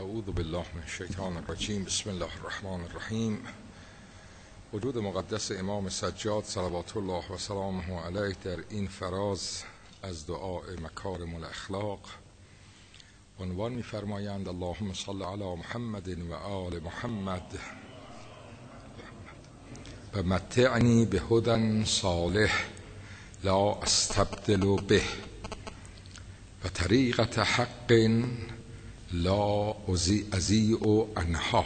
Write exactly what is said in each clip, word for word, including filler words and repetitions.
اعوذ بالله من الشیطان الرجیم. بسم الله الرحمن الرحیم. وجود مقدس امام سجاد صلوات الله و سلامه علیه در این فراز از دعای مکارم الاخلاق عنوان می‌فرمایند: اللهم صل علی محمد و آل محمد و متعنی بهدی صالح لا استبدل به و طریقة حق لا ازیع عنها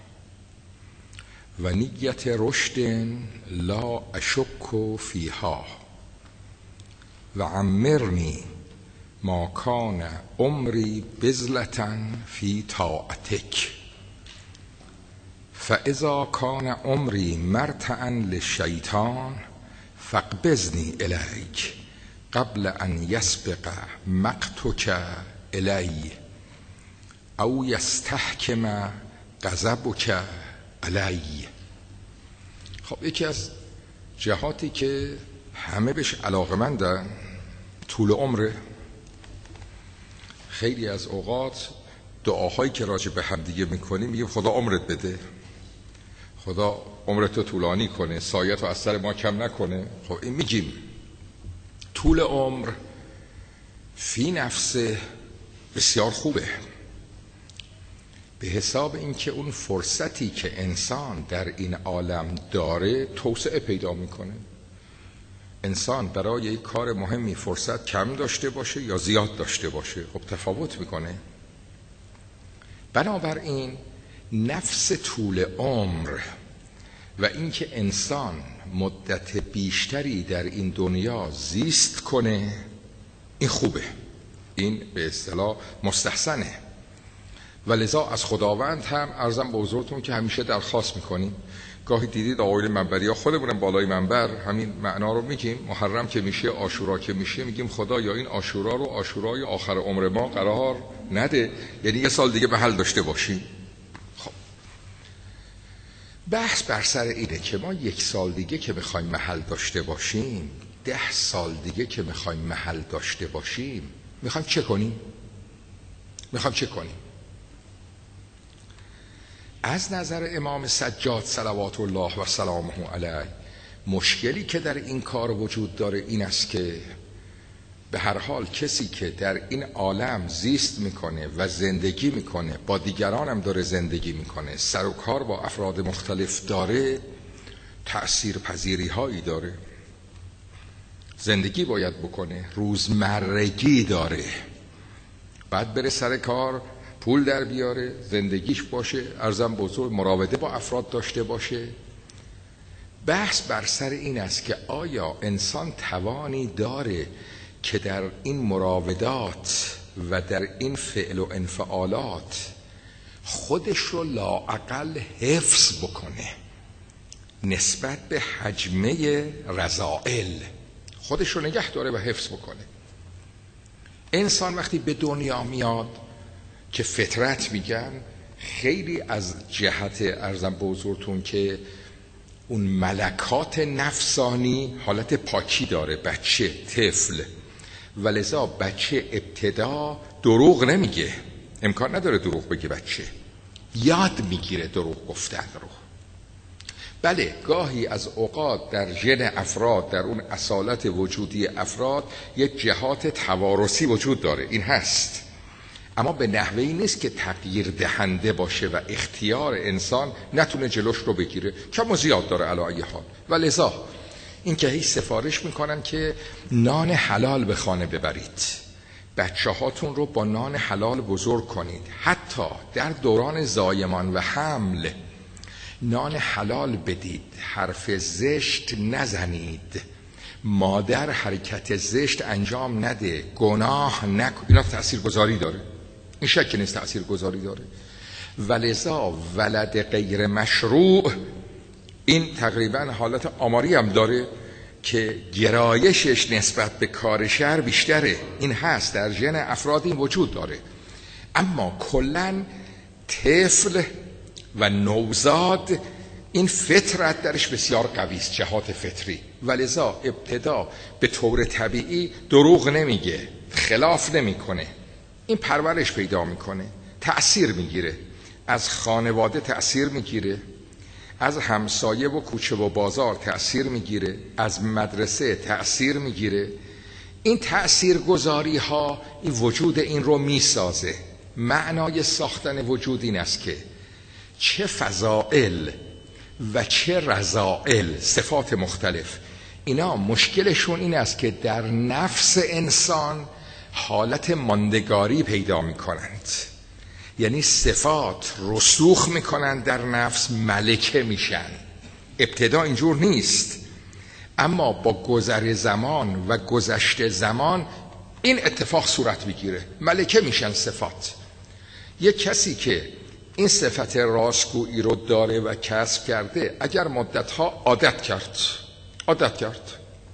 و نیت رشد لا اشک فیها و عمرنی ما کان عمری بذلة فی طاعتک فاذا کان عمری مرتعا للشیطان فاقبضنی الیک قبل ان یسبق مقتک الی او یستحکم غضبک علی. خب یکی از جهاتی که همه بهش علاقه‌مندن طول عمره. خیلی از اوقات دعاهایی که راجع به هم دیگه میکنیم میگیم خدا عمرت بده، خدا عمرتو طولانی کنه، سایتو از سر ما کم نکنه. خب این میگیم طول عمر فی نفسه بسیار خوبه، به حساب اینکه اون فرصتی که انسان در این عالم داره توسعه پیدا میکنه. انسان برای یک کار مهمی فرصت کم داشته باشه یا زیاد داشته باشه خب تفاوت میکنه. بنابراین نفس طول عمر و اینکه انسان مدت بیشتری در این دنیا زیست کنه این خوبه، این به اصطلاح مستحسنه. و لذا از خداوند هم عرضم به حضورتون که همیشه درخواست میکنیم. گاهی دیدید آقایون منبری ها خودمونم بالای منبر همین معنا رو میگیم. محرم که میشه، عاشورا که میشه، میگیم خدا یا این عاشورا رو عاشورای آخر عمر ما قرار نده، یعنی یه سال دیگه به حل داشته باشیم. خب بحث بر سر اینه که ما یک سال دیگه که میخوایم محل داشته باشیم، ده سال دیگه که میخوایم محل داشته باشیم، میخوایم چه کنیم؟ میخوایم چه کنیم؟ از نظر امام سجاد صلوات الله و سلامه علیه مشکلی که در این کار وجود داره این است که به هر حال کسی که در این عالم زیست میکنه و زندگی میکنه، با دیگران هم داره زندگی میکنه، سر و کار با افراد مختلف داره، تأثیر پذیری هایی داره، زندگی باید بکنه، روزمرگی داره، بعد بره سر کار پول در بیاره، زندگیش باشه، ارزم بزرگ مراوده با افراد داشته باشه. بحث بر سر این است که آیا انسان توانی داره که در این مراودات و در این فعل و انفعالات خودش رو لااقل حفظ بکنه نسبت به حجمه رذائل، خودش رو نگه داره و حفظ بکنه. انسان وقتی به دنیا میاد که فطرت میگن، خیلی از جهت ارزم به حضورتون که اون ملکات نفسانی حالت پاکی داره، بچه طفل، و لذا بچه ابتدا دروغ نمیگه، امکان نداره دروغ بگه، بچه یاد میگیره دروغ گفتن رو. بله گاهی از اوقات در ژن افراد، در اون اصالت وجودی افراد یک جهات توارثی وجود داره، این هست، اما به نحوهی نیست که تغییر دهنده باشه و اختیار انسان نتونه جلوش رو بگیره. کم و زیاد داره علی ای حال. و لذا این که هیچ سفارش میکنن که نان حلال به خانه ببرید، بچه هاتون رو با نان حلال بزرگ کنید، حتی در دوران زایمان و حمل نان حلال بدید، حرف زشت نزنید، مادر حرکت زشت انجام نده، گناه نکن. اینا تأثیر گذاری داره، این شک نیست تأثیر گذاری داره. ولذا ولد غیر مشروع این تقریبا حالت آماری هم داره که گرایشش نسبت به کار شر بیشتره، این هست در ژن افراد، این وجود داره. اما کلن طفل و نوزاد این فطرت درش بسیار قوی است، جهات فطری، ولذا ابتدا به طور طبیعی دروغ نمیگه، خلاف نمیکنه، این پرورش پیدا میکنه. تأثیر میگیره، از خانواده تأثیر میگیره، از همسایه و کوچه و بازار تأثیر میگیره، از مدرسه تأثیر میگیره. این تأثیرگذاری ها این وجود این رو میسازه. معنای ساختن وجود این است که چه فضائل و چه رذائل، صفات مختلف، اینا مشکلشون این است که در نفس انسان حالت ماندگاری پیدا میکنند. یعنی صفات رسوخ میکنند در نفس، ملکه میشن. ابتدا اینجور نیست، اما با گذر زمان و گذشت زمان این اتفاق صورت میگیره، ملکه میشن صفات. یک کسی که این صفت راستگویی رو داره و کسب کرده، اگر مدتها عادت کرد عادت کرد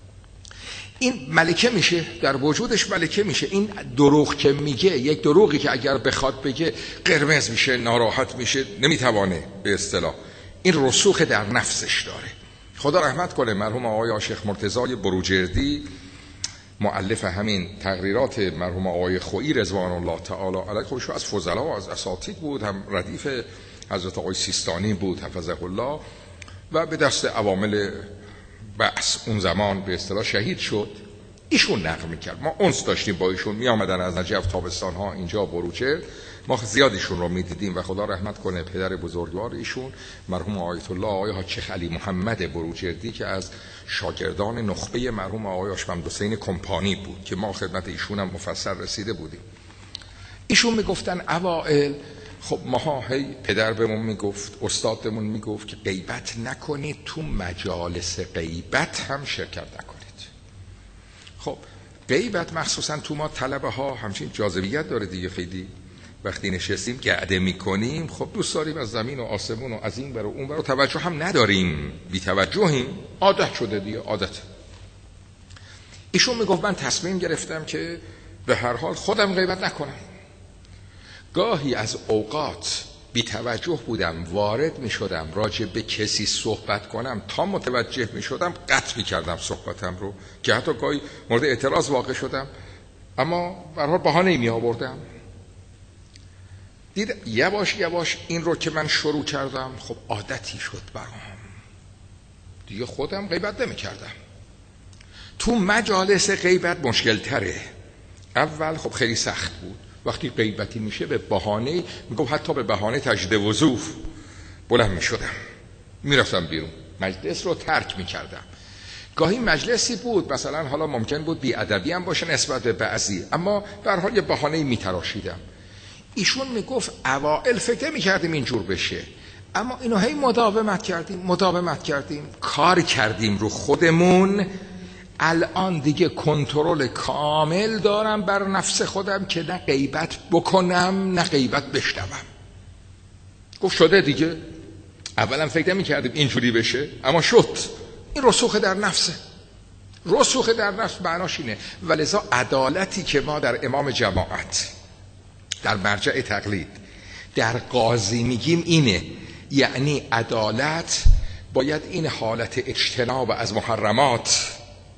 این ملکه میشه، در وجودش ملکه میشه. این دروغ که میگه، یک دروغی که اگر بخواد بگه قرمز میشه، ناراحت میشه، نمیتوانه به اصطلاح، این رسوخ در نفسش داره. خدا رحمت کنه مرحوم آقای شیخ مرتضی بروجردی، مؤلف همین تقریرات مرحوم آقای خویی رضوان الله تعالی علیه، خودش از فضلا و از اساتید بود، هم ردیف حضرت آقای سیستانی بود حفظه الله، و به دست عوامل بحث اون زمان به اصطلاح شهید شد. ایشون نقل میکرد، ما انس داشتیم با ایشون، می آمدن از نجف تابستان ها اینجا بروجرد، ما زیادشون رو میدیدیم و خدا رحمت کنه پدر بزرگوار ایشون مرحوم آیت الله آقای حاج شیخ علی محمد بروجردی که از شاگردان نخبه مرحوم آقای حاج حسین کمپانی بود که ما خدمت ایشون هم مفصل رسیده بودیم. ایشون میگفتن اوائل خب ما هی پدر بهمون میگفت، استاد بهمون میگفت که غیبت نکنید، تو مجالس غیبت هم شرکت نکنید. خب غیبت مخصوصا تو ما طلبه ها همچین جاذبیت داره دیگه. خیلی وقتی نشستیم گعده میکنیم، خب دوست داریم از زمین و آسمون و از این برو اون برو، توجه هم نداریم، بی توجهیم، عادت شده دیگه، عادت. ایشون میگفت من تصمیم گرفتم که به هر حال خودم غیبت نکنم. گاهی از اوقات بی توجه بودم، وارد می شدم راجع به کسی صحبت کنم، تا متوجه می شدم قطع می کردم صحبتم رو، که حتی گاهی مورد اعتراض واقع شدم، اما به هر حال بهانه‌ای می آوردم. دید یواش یواش این رو که من شروع کردم، خب عادتی شد برام دیگه، خودم غیبت نمی کردم. تو مجالس غیبت مشکل تره. اول خب خیلی سخت بود، وقتی غیبتی میشه به بهانه، میگم حتی به بهانه تجدید وضو بلند میشدم، میرفتم بیرون، مجلس رو ترک میکردم. گاهی مجلسی بود مثلا حالا ممکن بود بی ادبی هم باشه نسبت به بعضی، اما به هر حال یه بهانه میتراشیدم. ایشون میگفت اوائل فکر میکردیم اینجور بشه، اما اینو هی مداومت کردیم مداومت کردیم کار کردیم رو خودمون. الان دیگه کنترل کامل دارم بر نفس خودم که نه غیبت بکنم نه غیبت بشنوم. گفت شده دیگه، اولا فکر نمی کردیم اینجوری بشه اما شد. این رسوخ در نفسه. رسوخ در نفس معناش اینه. ولذا عدالتی که ما در امام جماعت، در مرجع تقلید، در قاضی میگیم اینه، یعنی عدالت باید این حالت اجتناب از محرمات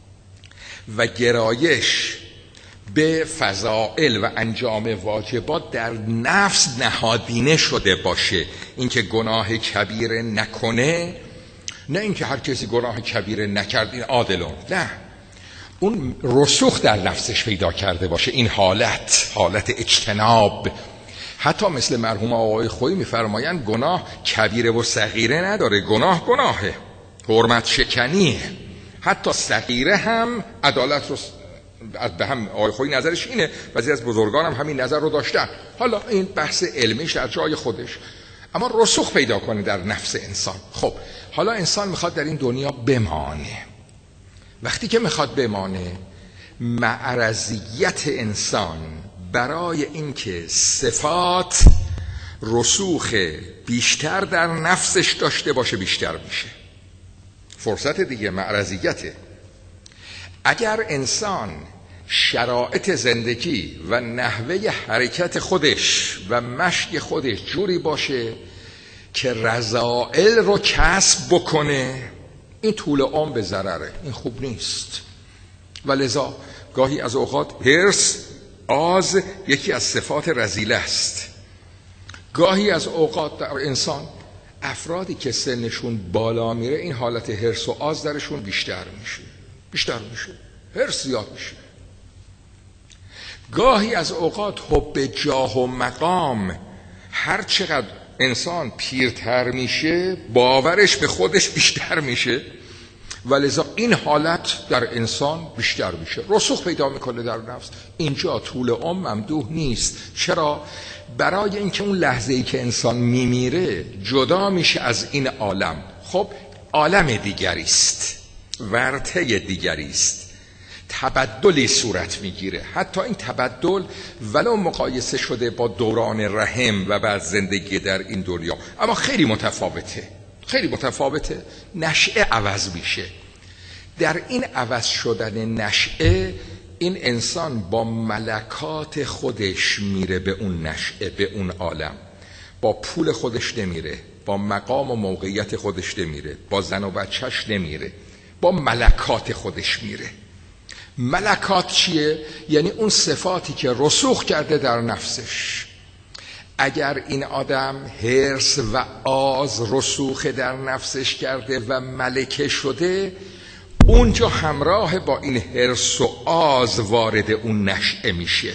و گرایش به فضائل و انجام واجبات در نفس نهادینه شده باشه. اینکه گناه کبیره نکنه، نه اینکه هر کسی گناه کبیره نکرد این عادلون، نه، اون رسوخ در نفسش پیدا کرده باشه. این حالت حالت اجتناب. حتی مثل مرحوم آقای خویی میفرمایند گناه کبیره و صغیره نداره، گناه گناهه، حرمت شکنیه. حتی صغیره هم عدالت رو به هم، آقای خویی نظرش اینه، بعضی از بزرگان هم همین نظر رو داشتن. حالا این بحث علمیش در جای خودش، اما رسوخ پیدا کنه در نفس انسان. خب حالا انسان میخواد در این دنیا بمانه. وقتی که میخواد بمانه، معرضیت انسان برای اینکه صفات رسوخ بیشتر در نفسش داشته باشه بیشتر میشه. فرصت دیگه معرضیته. اگر انسان شرایط زندگی و نحوه حرکت خودش و مشی خودش جوری باشه که رذائل رو کسب بکنه، این طول عمر به ضرره، این خوب نیست. ولذا گاهی از اوقات حرص، آز یکی از صفات رذیله است. گاهی از اوقات در انسان افرادی که سنشون بالا میره این حالت حرص و آز درشون بیشتر میشه بیشتر میشه حرص زیاد میشه. گاهی از اوقات حب جاه و مقام، هر چقدر انسان پیرتر میشه باورش به خودش بیشتر میشه و لذا این حالت در انسان بیشتر میشه، رسوخ پیدا میکنه در نفس. اینجا طول عمر ممدوح نیست. چرا؟ برای اینکه اون لحظه ای که انسان میمیره جدا میشه از این عالم. خب عالم دیگری است، ورطه دیگری است، تبدلی صورت میگیره. حتی این تبدل ولو مقایسه شده با دوران رحم و بعد زندگی در این دنیا، اما خیلی متفاوته، خیلی متفاوته. نشأه عوض میشه. در این عوض شدن نشأه این انسان با ملکات خودش میره به اون نشأه، به اون عالم. با پول خودش نمیره، با مقام و موقعیت خودش نمیره، با زن و بچهش نمیره، با ملکات خودش میره. ملکات چیه؟ یعنی اون صفاتی که رسوخ کرده در نفسش. اگر این آدم حرص و آز رسوخ در نفسش کرده و ملکه شده، اونجا همراه با این حرص و آز وارد اون نشأه میشه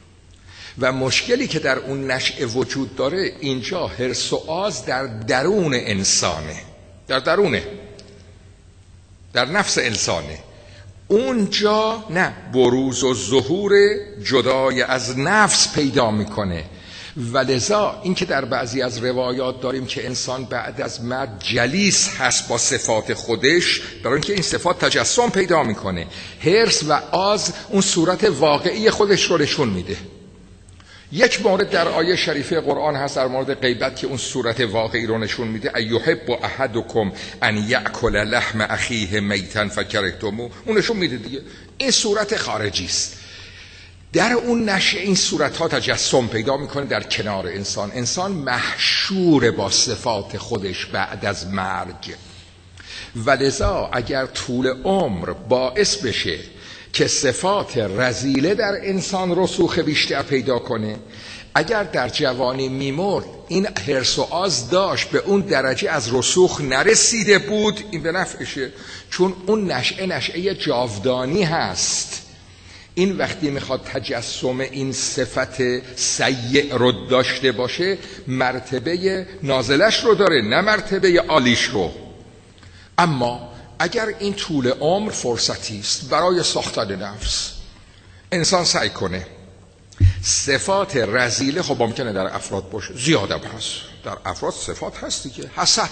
و مشکلی که در اون نشأه وجود داره اینجا حرص و آز در درون انسانه، در درونه، در نفس انسانه. اونجا نه بروز و ظهور جدای از نفس پیدا میکنه و لذا این که در بعضی از روایات داریم که انسان بعد از مرگ جلیس هست با صفات خودش، برای اینکه این صفات تجسم پیدا میکنه. حرص و آز اون صورت واقعی خودش رو نشون میده. یک مورد در آیه شریفه قرآن هست در مورد غیبت که اون صورت واقعی رو نشون میده. ایحب احدکم ان یأکل لحم اخیه میتا فکرهتموه. اون نشون میده دیگه این صورت خارجی است. در اون نشأه این صورت ها تجسم پیدا میکنه در کنار انسان. انسان محشور با صفات خودش بعد از مرگ و لذا اگر طول عمر باعث بشه که صفات رذیله در انسان رسوخ بیشتر پیدا کنه، اگر در جوانی میمرد این حرص و آز داشت به اون درجه از رسوخ نرسیده بود، این به نفعشه. چون اون نشأه نشأه جاودانی هست. این وقتی میخواد تجسم این صفت سیء رو داشته باشه مرتبه نازلش رو داره، نه مرتبه عالیش رو. اما اگر این طول عمر فرصتی است برای ساختن نفس، انسان سعی کنه صفات رذیله، خب ممکنه در افراد باشه، زیادم هست در افراد صفات هستی که حسد،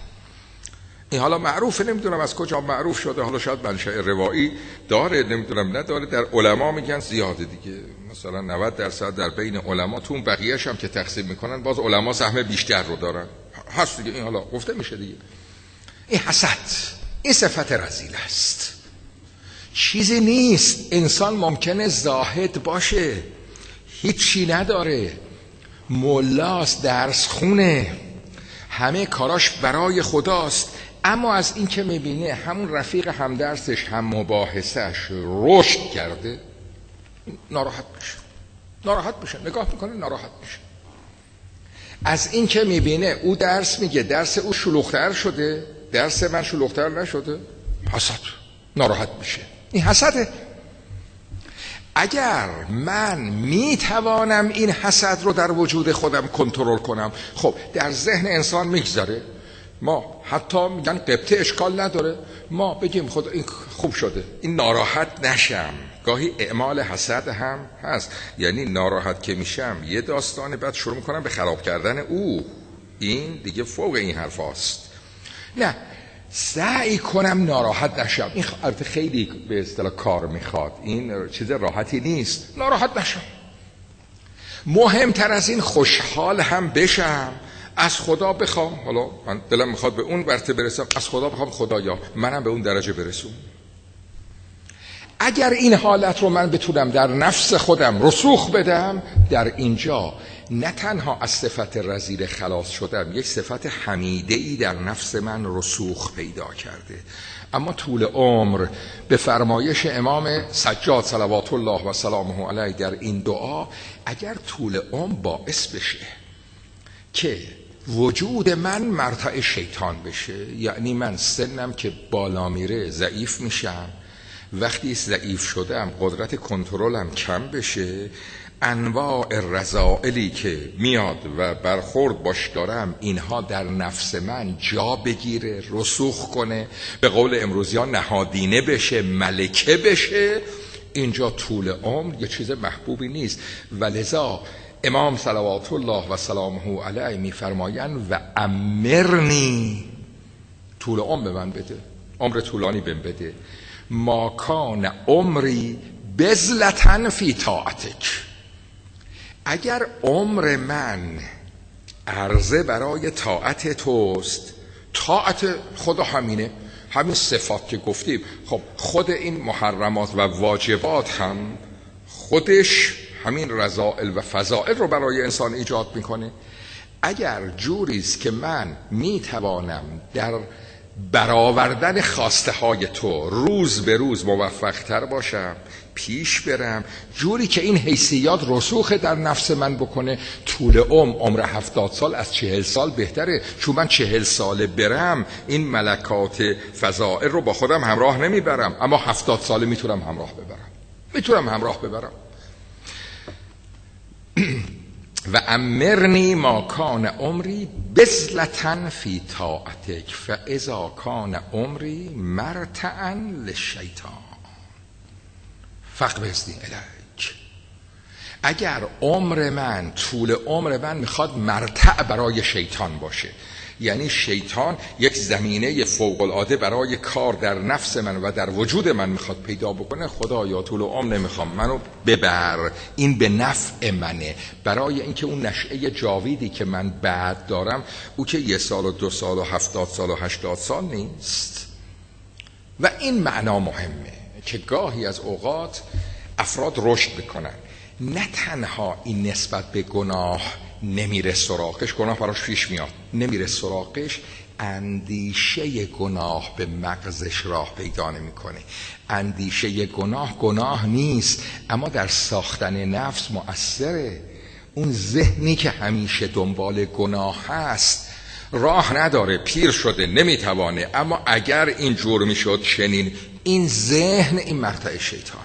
این حالا معروفه، نمیدونم از کجا معروف شده، حالا شاید منشأ روایی داره، نمیدونم نداره. در علما میگن زیاده دیگه، مثلا نود درصد در بین علما، تو اون بقیه‌اش هم که تقسیم میکنن باز علما سهم بیشتر رو دارن، هست دیگه. این حالا گفته میشه دیگه. این حسد، این صفت رذیل است، چیزی نیست. انسان ممکنه زاهد باشه، هیچی نداره، ملاست، درس خونه، همه کاراش برای خداست، اما از این که میبینه همون رفیق همدرسش هم مباحثش رشد کرده ناراحت میشه، ناراحت میشه، نگاه میکنه ناراحت میشه. از این که میبینه او درس میگه، درس او شلوغ‌تر شده، درس من شلوغ‌تر نشده، حسد، ناراحت میشه. این حسده. اگر من میتوانم این حسد رو در وجود خودم کنترل کنم، خب در ذهن انسان میگذاره. ما حتی میگن قبطه اشکال نداره، ما بگیم خدا این خوب شده، این ناراحت نشم. گاهی اعمال حسد هم هست، یعنی ناراحت که میشم یه داستانه، بعد شروع میکنم به خراب کردن او. این دیگه فوق این حرف هست. نه، سعی کنم ناراحت نشم. این البته خیلی به اصطلاح کار میخواد، این چیز راحتی نیست. ناراحت نشم. مهمتر از این خوشحال هم بشم، از خدا بخوام، حالا من دلم میخواد به اون ورته برسم، از خدا بخوام خدایا منم به اون درجه برسون. اگر این حالت رو من بتونم در نفس خودم رسوخ بدم، در اینجا نه تنها از صفت رذیل خلاص شدم، یک صفت حمیده‌ای در نفس من رسوخ پیدا کرده. اما طول عمر به فرمایش امام سجاد صلوات الله و سلامه علیه در این دعا، اگر طول عمر باعث بشه که وجود من مرتع شیطان بشه، یعنی من سنم که بالا میره ضعیف میشم، وقتی ضعیف شدم قدرت کنترلم کم بشه، انواع رذائلی که میاد و برخورد باش دارم اینها در نفس من جا بگیره، رسوخ کنه، به قول امروزیان نهادینه بشه، ملکه بشه. اینجا طول عمر یه چیز محبوبی نیست. ولذا امام صلوات الله و سلامه علیه میفرمایند و امرنی، طول عمر به من بده، عمر طولانی بهم بده. ما کان عمری بذلة فی طاعتک، اگر عمر من عرضه برای طاعت توست، طاعت خدا همینه، همین صفات که گفتیم. خب خود این محرمات و واجبات هم خودش همین رذائل و فضائل رو برای انسان ایجاد میکنه. اگر جوریست که من میتوانم در برآوردن خواسته های تو روز به روز موفق تر باشم، پیش برم، جوری که این حیثیات رسوخ در نفس من بکنه، طول عمر، عمر هفتاد سال از چهل سال بهتره. چون من چهل ساله برم این ملکات فضائل رو با خودم همراه نمیبرم، اما هفتاد ساله میتونم همراه ببرم، میتونم همراه ببرم. و امرنی ما کان عمری بذلة فی طاعتک فاذا کان عمری مرتعا للشیطان فاقبضنی الیک. اگر عمر من، طول عمر من میخواد مرتع برای شیطان باشه، یعنی شیطان یک زمینه فوق العاده برای کار در نفس من و در وجود من میخواد پیدا بکنه، خدایا طول عمر نمیخوام، منو ببر، این به نفع منه، برای اینکه اون نشأه جاویدی که من بعد دارم، او که یه سال و دو سال و هفتاد سال و هشتاد سال نیست. و این معنا مهمه که گاهی از اوقات افراد رشد بکنن، نه تنها این نسبت به گناه نمیره سراغش، گناه براش پیش میاد، نمیره سراغش، اندیشه گناه به مغزش راه پیدا نمیکنه. اندیشه گناه گناه نیست، اما در ساختن نفس مؤثره. اون ذهنی که همیشه دنبال گناه هست راه نداره، پیر شده، نمیتوانه، اما اگر این جور میشد چنین، این ذهن این مرتع شیطانه،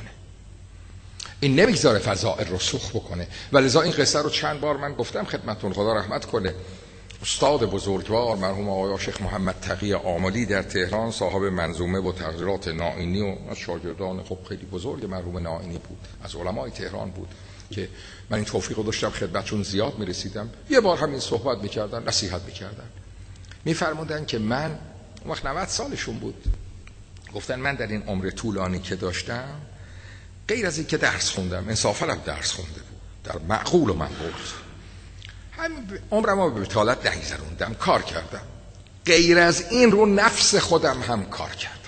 این نمیگذاره فضائل رسوخ بکنه. ولذا این قصه رو چند بار من گفتم خدمتتون، خدا رحمت کنه. استاد بزرگوار مرحوم آقای شیخ محمد تقی آملی در تهران، صاحب منظومه و تقریرات نائینی و از شاگردان خب خیلی بزرگ مرحوم نائینی بود، از علمای تهران بود که من این توفیق رو داشتم خدمتشون زیاد میرسیدم. یه بار همین صحبت میکردن، نصیحت میکردن، میفرمودن که من وقت نود سالشون بود، گفتن من در این عمر طولانی که داشتم، غیر از این که درس خوندم، انصافا هم درس خونده بود، در معقول و منقول، همین عمرم رو به بطالت نگذروندم، کار کردم، غیر از این رو نفس خودم هم کار کردم.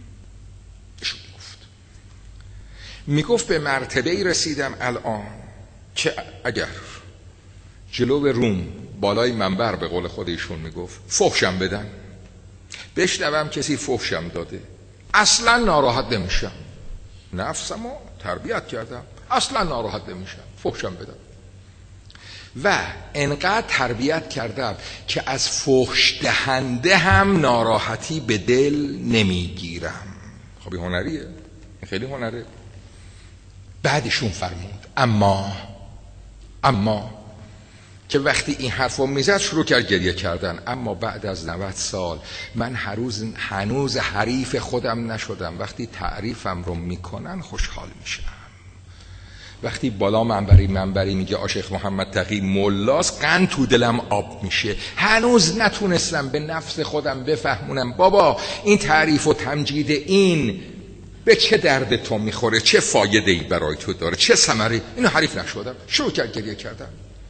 ایشون میگفت میگفت به مرتبه‌ای رسیدم الان که اگر جلو روم بالای منبر به قول خود ایشون میگفت فحشم بدن، بشنوم کسی فحشم داده، اصلا ناراحت نمیشم، نفسمو تربیت کردم، اصلا ناراحت نمیشم، فحشم بدم. و انقدر تربیت کردم که از فحش دهنده هم ناراحتی به دل نمیگیرم. خب این هنریه، این خیلی هنره. بعدشون فرمود اما اما که وقتی این حرفو میزد شروع کرد گریه کردن، اما بعد از نود سال من هنوز هنوز حریف خودم نشدم، وقتی تعریفم رو میکنن خوشحال میشم. وقتی بالا منبری منبری میگه آشیخ محمد تقی ملاس، قند تو دلم آب میشه. هنوز نتونستم به نفس خودم بفهمونم بابا این تعریف و تمجید این به چه درد تو میخوره، چه فایده ای برای تو داره، چه ثمری. اینو حریف نشدم، شروع کرد گریه کردم.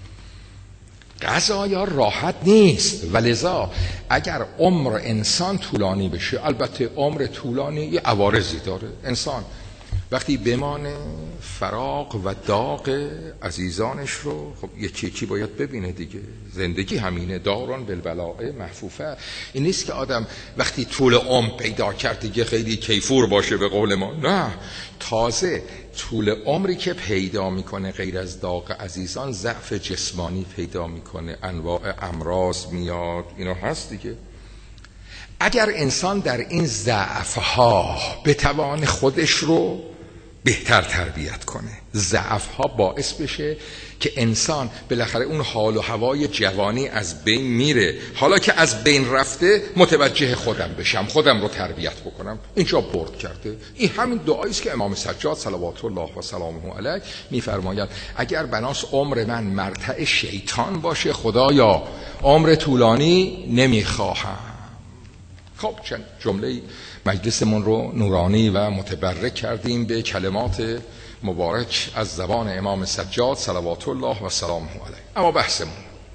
قضایا راحت نیست. ولذا اگر عمر انسان طولانی بشه، البته عمر طولانی یه عوارضی داره، انسان وقتی بمانه فراق و داغ عزیزانش رو، خب یه چی چی باید ببینه دیگه. زندگی همینه، داران بالبلاء محفوفه. این نیست که آدم وقتی طول عمر پیدا کرد دیگه خیلی کیفور باشه به قول ما. نه، تازه طول عمری که پیدا میکنه غیر از داغ عزیزان ضعف جسمانی پیدا میکنه، انواع امراض میاد، اینا هست دیگه. اگر انسان در این ضعف‌ها بتوان خودش رو بهتر تربیت کنه، ضعف‌ها باعث بشه که انسان بالاخره اون حال و هوای جوانی از بین میره. حالا که از بین رفته متوجه خودم بشم، خودم رو تربیت بکنم. اینجا برد کرده. این همین دعایی است که امام سجاد صلوات الله و سلامه علیه میفرماید اگر بناس عمر من مرتع شیطان باشه خدایا عمر طولانی نمیخواهم. خب چند جمله مجلسمون رو نورانی و متبرک کردیم به کلمات مبارک از زبان امام سجاد صلوات الله و سلامه علیه. اما بحثمون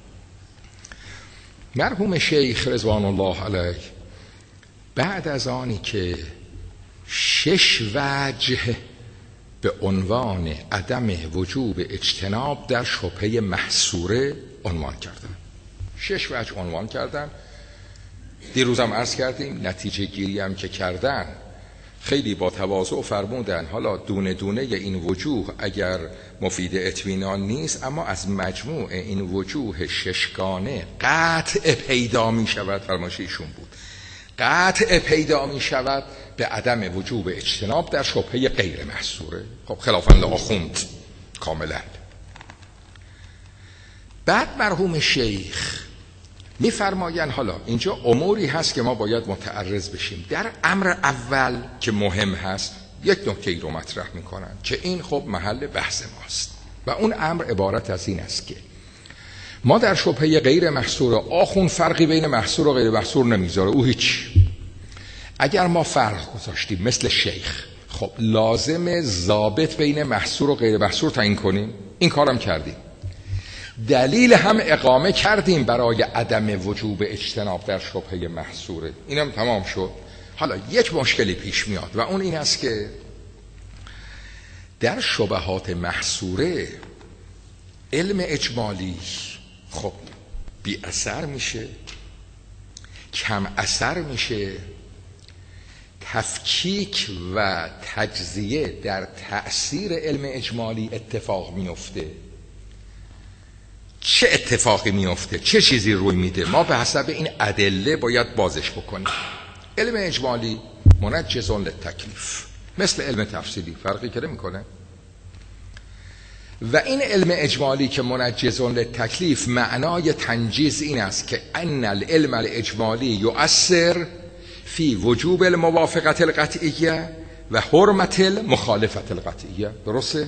مرحوم شیخ رضوان الله علیه بعد از آنی که شش وجه به عنوان عدم وجوب اجتناب در شبهه محصوره عنوان کردن، شش وجه عنوان کردن. دیروزم عرض کردیم نتیجه گیری هم که کردن خیلی با تواضع فرمودن حالا دونه دونه این وجوه اگر مفید اطمینان نیست، اما از مجموع این وجوه ششگانه قطع پیدا می شود، فرمایششون بود قطع پیدا می شود به عدم وجوب اجتناب در شبهه غیر محصوره. خب خلافند آخوند کاملا. بعد مرحوم شیخ میفرماین حالا اینجا اموری هست که ما باید متعرض بشیم. در امر اول که مهم هست یک نکته رو مطرح میکنن که این خب محل بحث ماست و اون امر عبارت از این است که ما در شبهه غیر محصور آخون فرقی بین محصور و غیر محصور نمیذاره، او هیچ. اگر ما فرق گذاشتیم مثل شیخ، خب لازم ضابط بین محصور و غیر محصور تعیین کنیم. این کارم کردیم، دلیل هم اقامه کردیم برای عدم وجوب اجتناب در شبهه محصوره. اینم تمام شد. حالا یک مشکلی پیش میاد و اون این است که در شبهات محصوره علم اجمالی خب بی اثر میشه، کم اثر میشه، تفکیک و تجزیه در تأثیر علم اجمالی اتفاق میفته. چه اتفاقی میفته؟ چه چیزی روی میده؟ ما به حسب این ادله باید بازش بکنیم. علم اجمالی منجز للتکلیف، مثل علم تفصیلی فرقی که نمیکنه. و این علم اجمالی که منجز للتکلیف معنای تنجیز این است که ان العلم الاجمالی یؤثر فی وجوب الموافقت القطعیه و حرمت المخالفت القطعیه. درسته؟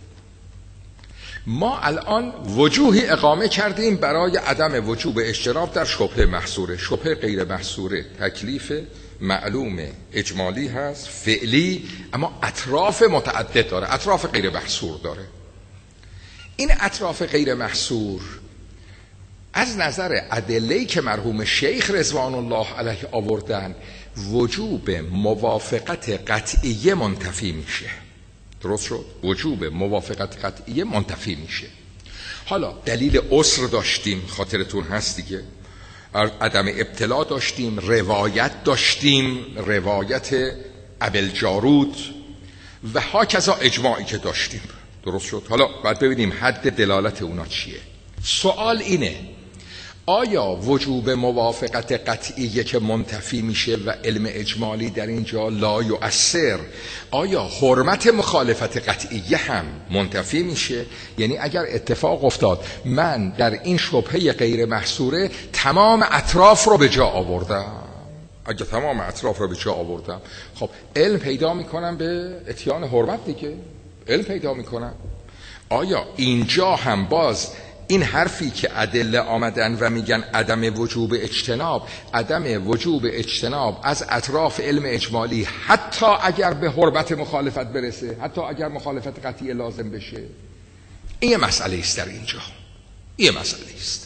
ما الان وجوهی اقامه کردیم برای عدم وجوب اجتناب در شبهه محصوره. شبهه غیر محصوره تکلیف معلوم اجمالی هست، فعلی، اما اطراف متعدد داره، اطراف غیر محصور داره. این اطراف غیر محصور از نظر ادله‌ای که مرحوم شیخ رضوان الله علیه آوردن وجوب موافقت قطعیه منتفی میشه. درست شد؟ وجوب موافقت قطعیه منتفی میشه. حالا دلیل عسر داشتیم، خاطرتون هست دیگه، عدم ابتلا داشتیم، روایت داشتیم، روایت ابوالجارود و هاکذا اجماعی که داشتیم. درست شد؟ حالا باید ببینیم حد دلالت اونا چیه. سوال اینه آیا وجوب موافقت قطعیه که منتفی میشه و علم اجمالی در اینجا لا یؤثر، آیا حرمت مخالفت قطعیه هم منتفی میشه؟ یعنی اگر اتفاق افتاد من در این شبهه غیر محصوره تمام اطراف رو به جا آوردم، اگر تمام اطراف رو به جا آوردم، خب علم پیدا میکنم به اتیان حرمت دیگه، علم پیدا میکنم. آیا اینجا هم باز این حرفی که ادله آمدن و میگن عدم وجوب اجتناب، عدم وجوب اجتناب از اطراف علم اجمالی حتی اگر به حرمت مخالفت برسه، حتی اگر مخالفت قطعی لازم بشه، این یه مسئله است در اینجا، این یه مسئله است.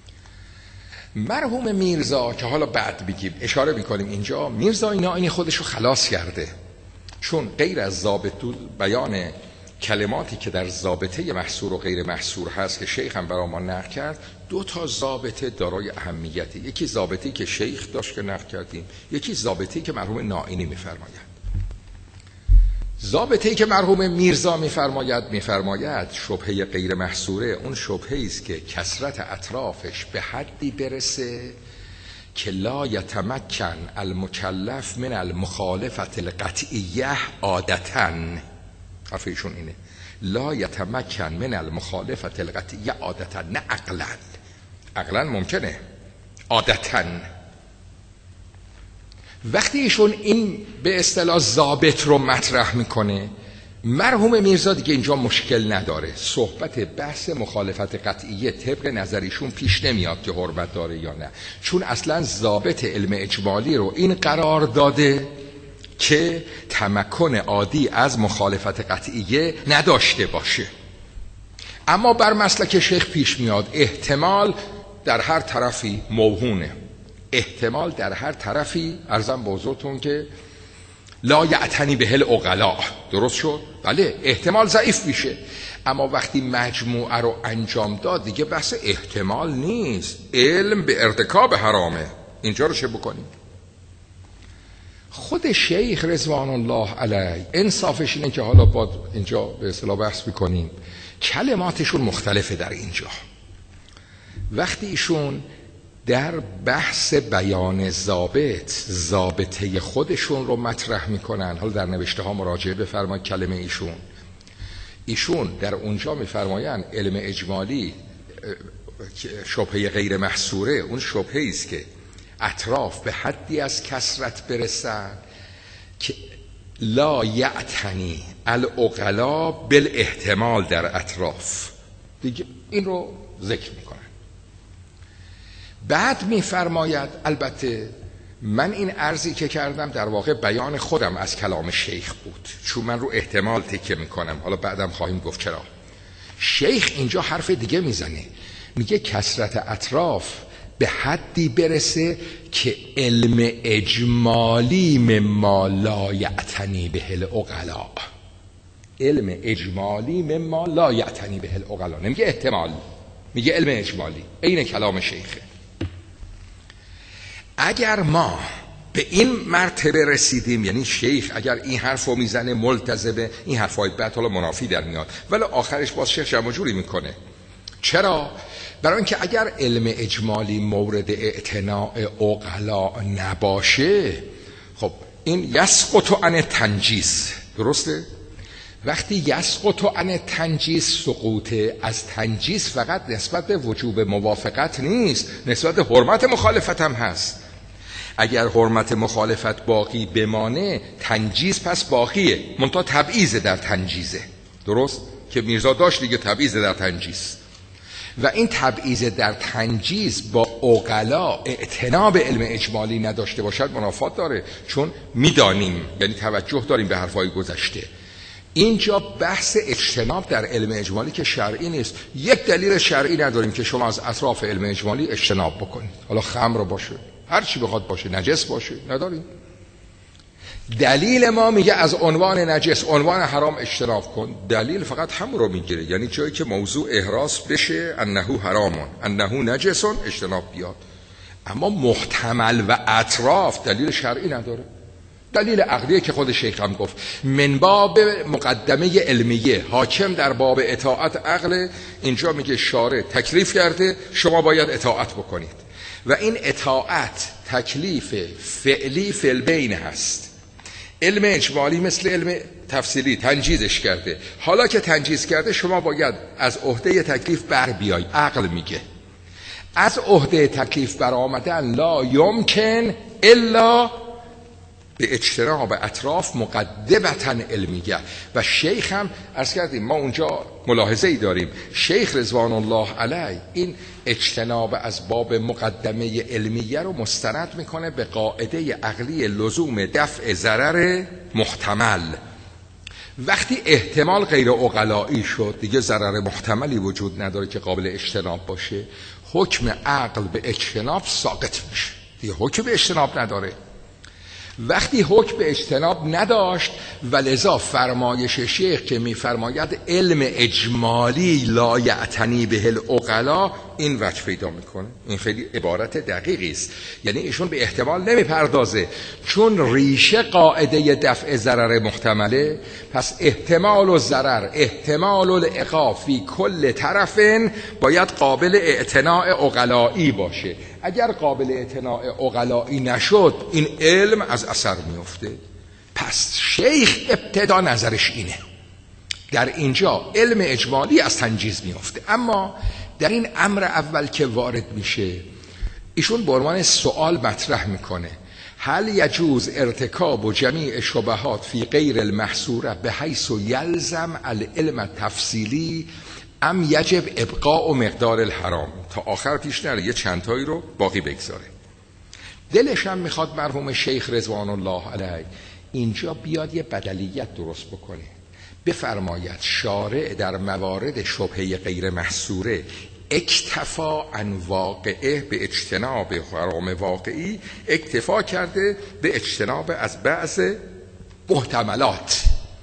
مرحوم میرزا که حالا بعد بگیم اشاره میکنیم اینجا، میرزا اینا این خودشو خلاص کرده، چون غیر از ضابط بیان کلماتی که در ضابطه محصور و غیر محصور هست که شیخ هم برای ما نقل کرد، دو تا ضابطه دارای اهمیتی. یکی ضابطه‌ای که شیخ داشت که نقل کردیم، یکی ضابطه‌ای که مرحوم نائینی می‌فرمایند. ضابطه‌ای که مرحوم میرزا می‌فرماید می‌فرماید شبهه غیر محصوره اون شبهه‌ای است که کثرت اطرافش به حدی برسه که لا یتمکن المکلف من المخالفت القطعیه عادتاً. حرف ایشون اینه، لا یتمکن من المخالفت القطعیه عادتاً، نه عقلاً. عقلاً ممکنه، عادتاً. وقتی ایشون این به اصطلاح ضابط رو مطرح میکنه، مرحوم میرزا دیگه اینجا مشکل نداره. صحبت بحث مخالفت قطعیه طبق نظریشون پیش نمیاد که حرمت داره یا نه، چون اصلا ضابط علم اجمالی رو این قرار داده که تمکن عادی از مخالفت قطعیه نداشته باشه. اما بر مسلک شیخ پیش میاد احتمال در هر طرفی موهونه، احتمال در هر طرفی عرضم به حضورتون که لا یعتنی به العقلاء. درست شد؟ بله، احتمال ضعیف میشه. اما وقتی مجموعه رو انجام داد دیگه بحث احتمال نیست، علم به ارتکاب حرامه. اینجا رو چه بکنیم؟ خود شیخ رضوان الله علیه انصافش اینه که حالا با اینجا به اصطلاح بحث میکنیم، کلماتشون مختلفه در اینجا. وقتی ایشون در بحث بیان ضابط ضابطه خودشون رو مطرح میکنن، حالا در نوشته ها مراجعه بفرمایید کلمه ایشون ایشون در اونجا میفرمایند علم اجمالی شبهه غیر محصوره اون شبهه است که اطراف به حدی از کثرت برسن که لا یعتنی العقلاء بالاحتمال در اطراف. دیگه این رو ذکر میکنن. بعد میفرماید البته من این عرضی که کردم در واقع بیان خودم از کلام شیخ بود، چون من رو احتمال تکیه میکنم، حالا بعدم خواهیم گفت چرا. شیخ اینجا حرف دیگه میزنه، میگه کثرت اطراف به حدی برسه که علم اجمالی مما لا یعتنی به العقلاء. علم اجمالی مما لا یعتنی به العقلاء، نمیگه احتمال، میگه علم اجمالی. این کلام شیخه. اگر ما به این مرتبه رسیدیم، یعنی شیخ اگر این حرف رو میزنه ملتزمه، این حرفای بعد حالا منافی در میاد، ولی آخرش باز شیخ جمع جوری میکنه. چرا؟ برای اینکه اگر علم اجمالی مورد اعتناع عقلا نباشه، خب این یسقط عن تنجیز. درسته؟ وقتی یسقط عن تنجیز، سقوط از تنجیز فقط نسبت به وجوب موافقت نیست، نسبت به حرمت مخالفت هم هست. اگر حرمت مخالفت باقی بمانه، تنجیز پس باقیه، منتها تبعیض در تنجیزه. درست؟ که میرزا داشت دیگه، تبعیض در تنجیز. و این تبعیض در تنجیز با عقلا اعتنا به علم اجمالی نداشته باشد منافات داره، چون میدانیم، یعنی توجه داریم به حرفای گذشته. اینجا بحث اجتناب در علم اجمالی که شرعی نیست. یک دلیل شرعی نداریم که شما از اطراف علم اجمالی اجتناب بکنید، حالا خمر باشه، هر چی بخواد باشه، نجس باشه، نداریم. دلیل ما میگه از عنوان نجس، عنوان حرام اجتناب کن. دلیل فقط همون رو میگیره، یعنی جایی که موضوع احراز بشه انه حرامون انه نجسون اجتناب بیاد. اما محتمل و اطراف دلیل شرعی نداره. دلیل عقلیه که خود شیخ هم گفت، من باب مقدمه علمیه، حاکم در باب اطاعت عقل. اینجا میگه شارع تکلیف کرده شما باید اطاعت بکنید، و این اطاعت تکلیف فعلی فعل بین هست. علم اجمالی مثل علم تفصیلی تنجیزش کرده، حالا که تنجیز کرده شما باید از عهده تکلیف بر بیای. عقل میگه از عهده تکلیف بر آمدن لا یمکن الا به اجتناب اطراف مقدمتا علمیه. و شیخ هم عرض کردیم ما اونجا ملاحظه ای داریم، شیخ رضوان الله علیه این اجتناب از باب مقدمه علمیه رو مستند میکنه به قاعده عقلی لزوم دفع ضرر محتمل. وقتی احتمال غیر عقلایی شد، دیگه ضرر محتملی وجود نداره که قابل اجتناب باشه، حکم عقل به اجتناب ساقط میشه، دیگه حکم به اجتناب نداره. وقتی حکم به اجتناب نداشت و لذا فرمایش شیخ که میفرماید علم اجمالی لا یعتنی به العقلا این وجه پیدا میکنه. این خیلی عبارت دقیقی است، یعنی ایشون به احتمال نمیپردازه، چون ریشه قاعده دفع ضرر محتمله، پس احتمال و ضرر احتمال العقا فی کل طرفین باید قابل اعتناع عقلایی باشه. اگر قابل اعتناع عقلایی نشد این علم از اثر میفته. پس شیخ ابتدا نظرش اینه، در اینجا علم اجمالی از تنجیز میفته. اما در این امر اول که وارد میشه ایشون به عنوان سوال مطرح میکنه هل یجوز ارتکاب و جمیع شبهات فی غیر المحصوره به حیث یلزم العلم تفصیلی ام یجب ابقاء و مقدار الحرام. تا آخر پیش نره، یه چندتایی رو باقی بگذاره. دلش هم میخواد مرحوم شیخ رضوان الله علیه اینجا بیاد یه بدلیت درست بکنه، بفرماید شارع در موارد شبهه غیر محصوره اکتفا عن واقعه به اجتناب حرام واقعی، اکتفا کرده به اجتناب از بعض محتملات.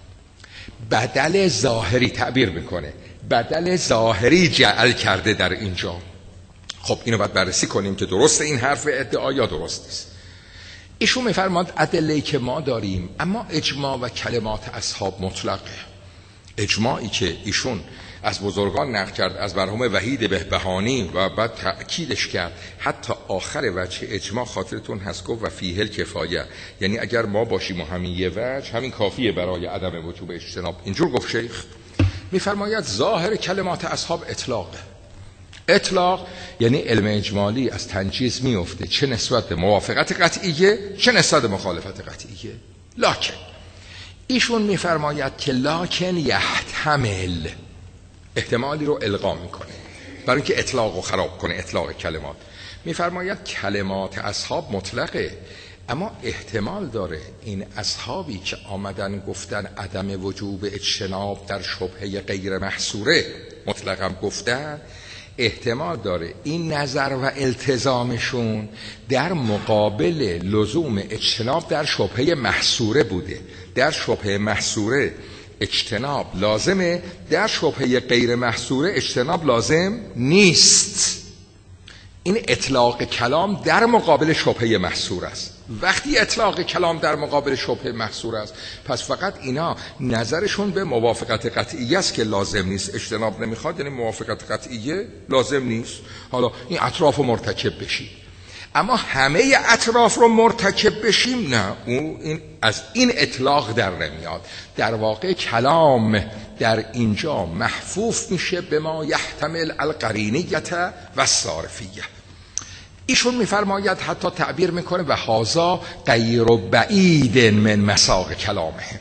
بدل ظاهری تعبیر میکنه، بدل ظاهری جعل کرده در اینجا. خب اینو باید بررسی کنیم که درست این حرف ادعا یا درست نیست. ایشون میفرماد ادله‌ای که ما داریم، اما اجماع و کلمات اصحاب مطلقه. اجماعی که ایشون از بزرگان نقل کرد، از مرحوم وحید بهبهانی و بعد تأکیدش کرد حتی آخر وجه اجماع، خاطرتون هست گفت و فیه الکفایه، یعنی اگر ما باشیم و همین یه وجه همین کافیه برای عدم وجوب اجتناب. اینجور گفت شیخ. میفرماید ظاهر کلمات اصحاب اطلاقه. اطلاق یعنی علم اجمالی از تنجیز میفته، چه نسبت به موافقت قطعیه چه نسبت به مخالفت قطعیه. لکن ایشون میفرماید که لکن یحتمل، احتمالی رو القا میکنه برای اینکه اطلاق رو خراب کنه، اطلاق کلمات. میفرماید کلمات اصحاب مطلقه، اما احتمال داره این اصحابی که آمدن گفتن عدم وجوب اجتناب در شبهه غیر محصوره مطلقا گفتن، احتمال داره این نظر و التزامشون در مقابل لزوم اجتناب در شبهه محصوره بوده. در شبهه محصوره اجتناب لازمه، در شبهه غیر محصوره اجتناب لازم نیست. این اطلاق کلام در مقابل شبهه محصور است. وقتی اطلاق کلام در مقابل شبهه محصور است، پس فقط اینا نظرشون به موافقت قطعیه است که لازم نیست، اجتناب نمیخواد، یعنی موافقت قطعیه لازم نیست. حالا این اطراف رو مرتکب بشید، اما همه اطراف رو مرتکب بشیم نه، او این از این اطلاق در نمیاد. در واقع کلام در اینجا محفوف میشه به ما یحتمل القرینیت و صارفیه. ایشون میفرماید حتی تعبیر میکنه و هازا غیر بعید من مساق کلامهم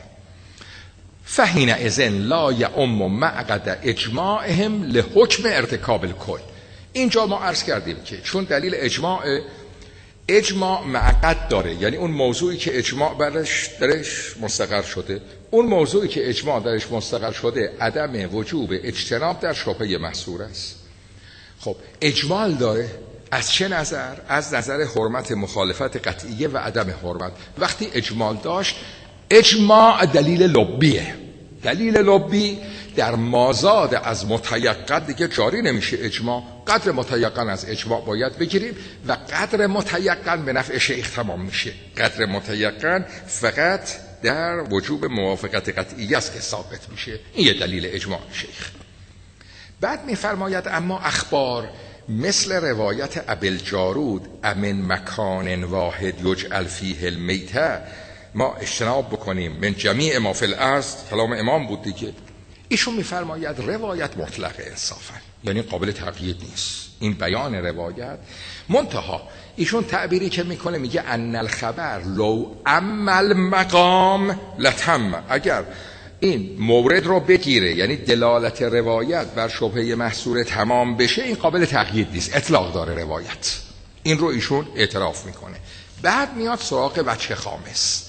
فحین اذن لا یعم معقد اجماعهم لحکم ارتکاب الکل. اینجا ما عرض کردیم که چون دلیل اجماع اجماع معقد داره، یعنی اون موضوعی که اجماع برش درش مستقر شده، اون موضوعی که اجماع درش مستقر شده عدم وجوب اجتناب در شبهه محصور است. خب اجمال داره از چه نظر؟ از نظر حرمت مخالفت قطعیه و عدم حرمت. وقتی اجمال داشت، اجماع دلیل لبیه. دلیل لبی در مازاد از متیقن دیگه جاری نمیشه اجماع، قدر متیقن از اجماع باید بگیریم و قدر متیقن به نفع شیخ تمام میشه. قدر متیقن فقط در وجوب موافقت قطعیه است که ثابت میشه. این یه دلیل اجماع شیخ. بعد میفرماید اما اخبار مثل روایت ابوالجارود امن مکان واحد یجعل فیه المیته ما اجتناب بکنیم من جمیع ما فی الارض، کلام امام بود دیگه. ایشون میفرماید روایت مطلق انصافا، یعنی قابل تغییر نیست این بیان روایت. منتها ایشون تعبیری که میکنه میگه ان الخبر لو عمل مقام لتم، اگر این مورد رو بگیره یعنی دلالت روایت بر شبهه محصور تمام بشه، این قابل تغییر نیست، اطلاق داره روایت. این رو ایشون اعتراف میکنه. بعد میاد سراغ وجه خامس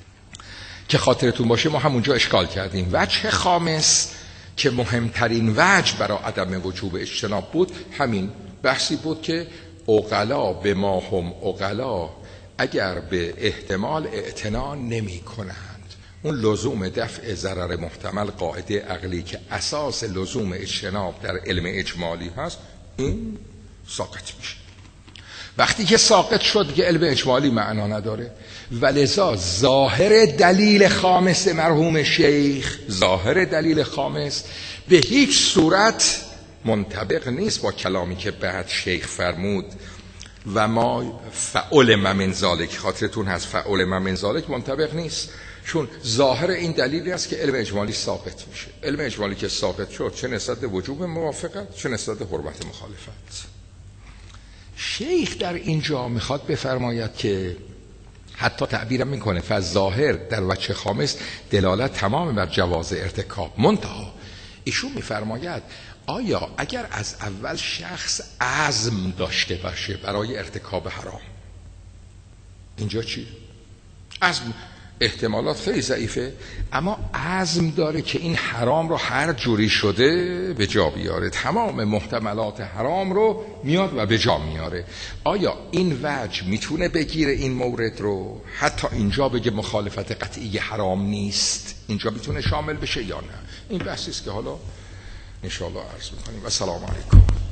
که خاطرتون باشه ما همونجا اشکال کردیم. وجه خامس که مهمترین وجه برای عدم وجوب اجتناب بود، همین بحثی بود که عقلا به ما هم عقلا اگر به احتمال اعتنا نمی کنند، اون لزوم دفع ضرر محتمل قاعده عقلی که اساس لزوم اجتناب در علم اجمالی هست، این ساقط میشه. وقتی که ساقط شد که علم اجمالی معنا نداره، ولذا ظاهر دلیل خامس مرحوم شیخ، ظاهر دلیل خامس به هیچ صورت منطبق نیست با کلامی که بعد شیخ فرمود و ما فعل من ذالک. خاطرتون هست فعل من ذالک منطبق نیست، چون ظاهر این دلیلی است که علم اجمالی ساقط میشه. علم اجمالی که ساقط شد، چه نسبت وجوب موافقت، چه نسبت حرمت مخالفت. شیخ در اینجا میخواد بفرماید که حتی تعبیرم میکنه فظاهر در وجه خامس دلالت تمام بر جواز ارتکاب. منتها ایشون میفرماید آیا اگر از اول شخص عزم داشته باشه برای ارتکاب حرام، اینجا چی؟ عزم احتمالات خیلی ضعیفه، اما عزم داره که این حرام رو هر جوری شده به جا بیاره، تمام محتملات حرام رو میاد و به جا میاره. آیا این وجه میتونه بگیره این مورد رو، حتی اینجا بگه مخالفت قطعی حرام نیست، اینجا میتونه شامل بشه یا نه؟ این بحثی است که حالا انشاءالله عرض میکنیم. السلام علیکم.